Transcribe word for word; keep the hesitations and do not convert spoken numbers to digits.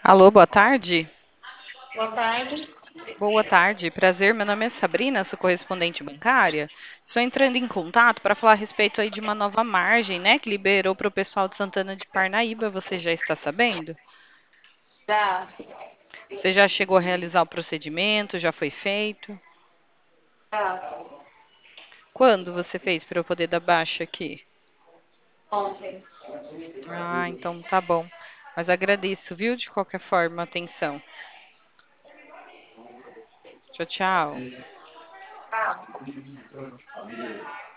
Alô, boa tarde. Boa tarde. Boa tarde, prazer. Meu nome é Sabrina, sou correspondente bancária. Estou entrando em contato para falar a respeito aí de uma nova margem, né, que liberou para o pessoal de Santana de Parnaíba. Você já está sabendo? Já, Você já chegou a realizar o procedimento? Já foi feito? já, Quando você fez para eu poder dar baixa aqui? ontem. Ah, então tá bom. Mas agradeço, viu, de qualquer forma, a atenção. Tchau, tchau. Ah,